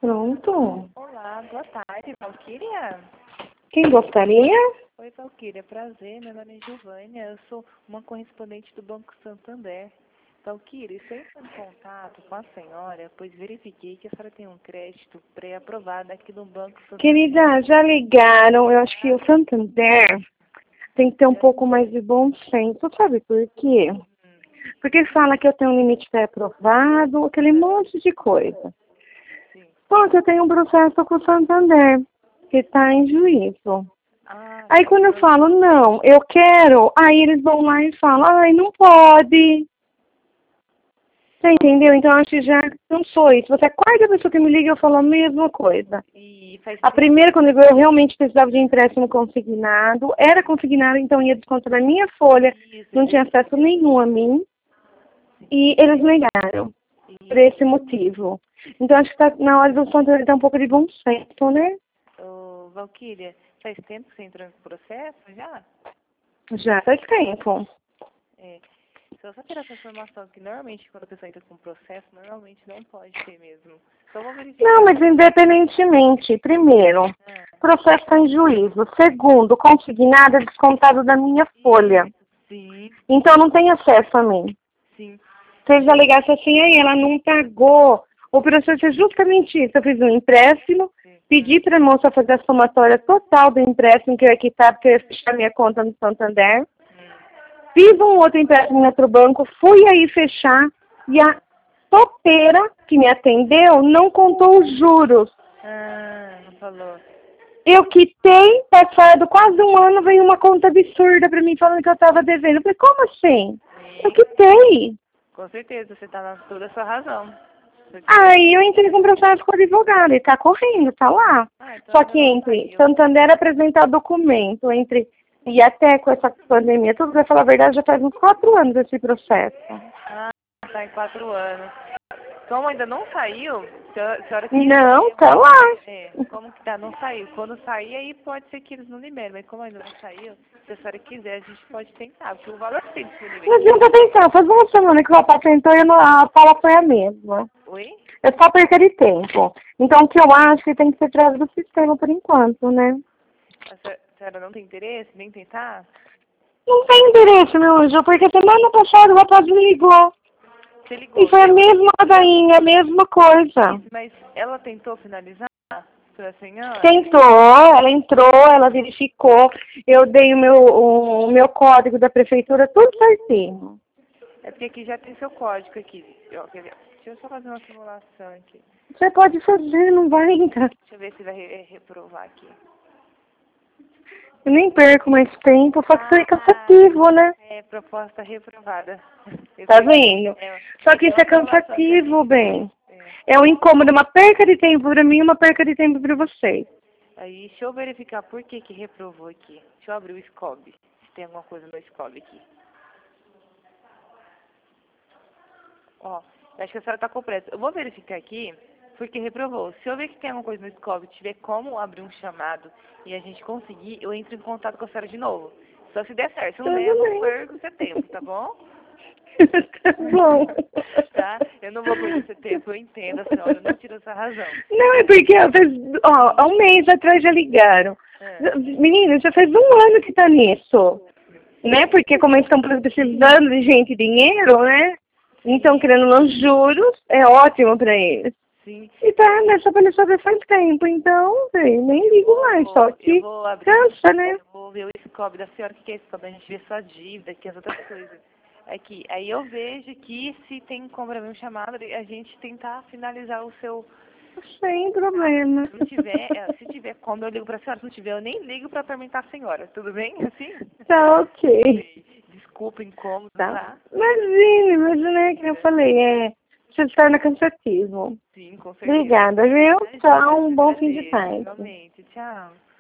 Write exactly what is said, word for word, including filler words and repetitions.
Pronto. Olá, boa tarde, Valquíria. Quem gostaria? Oi, Valquíria, prazer, meu nome é Giovânia, eu sou uma correspondente do Banco Santander. Valquíria, estou entrando em contato com a senhora, pois verifiquei que a senhora tem um crédito pré-aprovado aqui no Banco Santander. Querida, já ligaram. Eu acho que o Santander tem que ter um pouco mais de bom senso. Sabe por quê? Porque fala que eu tenho um limite pré-aprovado, aquele monte de coisa. Bom, eu tenho um processo com o Santander, que está em juízo. Ah, Aí quando eu falo, não, eu quero, aí eles vão lá e falam, ai, não pode. Você entendeu? Então, eu acho que já não sou isso. Você é a quarta pessoa que me liga e eu falo a mesma coisa. E faz A primeira, quando eu realmente precisava de empréstimo consignado, era consignado, então ia descontar na minha folha, isso, não tinha acesso nenhum a mim, e eles negaram, por esse motivo. Então, acho que está na hora do Santander ter um pouco de bom senso, né? Ô, Valquíria, faz tempo que você entrou nesse processo já? Já faz tempo. É. Se eu só tirar essa informação, que normalmente quando a pessoa entra com processo, normalmente não pode ter mesmo. Só vou verificar. Não, mas independentemente, primeiro, o Ah, processo está em juízo. Segundo, consignado é descontado da minha folha. sim, Então, não tem acesso a mim. sim. Se eles alegassem assim, aí ela não pagou. O processo é justamente isso. Eu fiz um empréstimo, pedi para a moça fazer a somatória total do empréstimo que eu ia quitar, porque eu ia fechar minha conta no Santander. Fiz um outro empréstimo em outro banco, fui aí fechar e a topeira que me atendeu não contou os juros. Ah, não falou. Eu quitei, passado quase um ano, veio uma conta absurda para mim falando que eu estava devendo. Eu falei, como assim? Eu quitei. Com certeza, você está na toda a sua razão. Aí eu entrei com o processo com o advogado, e tá correndo, tá lá. Ah, então Só ainda que não entre saiu. Santander apresentar documento, entre e até com essa pandemia, tudo, pra falar a verdade, já faz uns quatro anos esse processo. Ah, tá em quatro anos. Como ainda não saiu, se a se a senhora Não, quiser... tá lá. É, como que tá? Não saiu. Quando sair, aí pode ser que eles não liberem. Mas como ainda não saiu, se a senhora quiser, a gente pode tentar. Porque o valor que tem disponível Não aqui... adianta tentar, faz uma semana que o papai tentou e a fala foi a mesma. Oi? É só perca de tempo. Então o que eu acho que tem que ser tirado do sistema por enquanto, né? A senhora, a senhora não tem interesse nem tentar? Não tem endereço, meu anjo, porque semana passada o rapaz me ligou. Você ligou, E foi a deu... mesma ladainha, a mesma coisa. Mas ela tentou finalizar pra senhora? Tentou, ela entrou, ela verificou, eu dei o meu, o, o meu código da prefeitura, tudo certinho. É porque aqui já tem seu código aqui. Ó, quer ver? Deixa eu só fazer uma simulação aqui. Você pode fazer, não vai entrar. Deixa eu ver se vai re- reprovar aqui. Eu nem perco mais tempo, só que isso é cansativo, né? É, proposta reprovada. Eu Tá fiz- vendo? é, Só que é isso é uma simulação que a cansativo, gente bem. fez. É. É um incômodo, uma perca de tempo pra mim e uma perca de tempo pra vocês. Aí, deixa eu verificar por que que reprovou aqui. Deixa eu abrir o Scob, se tem alguma coisa no Scob aqui. Ó, eu acho que a senhora tá completa. Eu vou verificar aqui porque reprovou. Se eu ver que tem alguma coisa no Scob, tiver como abrir um chamado e a gente conseguir, eu entro em contato com a senhora de novo. Só se der certo. Se não der, eu Tudo não bem. perco seu tempo, tá bom? Tá bom. Tá? Eu não vou perder seu tempo, eu entendo a senhora, eu não tiro essa razão. Não, é porque ó, faz, ó, há um mês atrás já ligaram. É. Menina, já faz um ano que tá nisso. Né? Porque como eles estão precisando de gente e dinheiro, né? Então, querendo nos juros, é ótimo pra eles. Sim. E tá nessa palhaçada faz tempo, então, bem, nem ligo mais, só Eu que vou abrir, cansa, né? eu vou ver o Scob da senhora, o que que é Scob? A gente vê sua dívida, que as outras coisas. Aqui, aí eu vejo aqui se tem como abrir um chamado, a gente tentar finalizar o seu... Sem problema. Se não tiver, é, se tiver como, eu ligo pra senhora. Se não tiver, eu nem ligo pra atormentar a senhora. Tudo bem? Assim? Tá ok. Desculpa, incômodo, Tá. tá? Imagina, imagina, é que eu falei, é, se torna cansativo. Sim, com certeza. Obrigada, viu? Imagina, Tchau, eu um bom fim de agradeço. tarde. Igualmente. Tchau.